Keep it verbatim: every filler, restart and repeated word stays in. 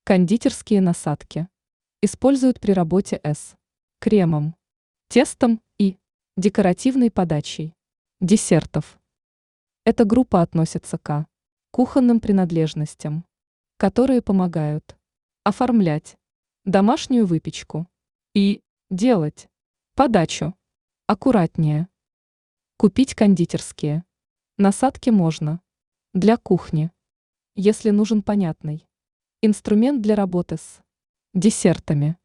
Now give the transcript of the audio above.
Кондитерские насадки используют при работе с кремом, тестом и декоративной подачей десертов. Эта группа относится к кухонным принадлежностям, которые помогают оформлять домашнюю выпечку и делать подачу аккуратнее. Купить кондитерские насадки можно для кухни, если нужен понятный инструмент для работы с десертами.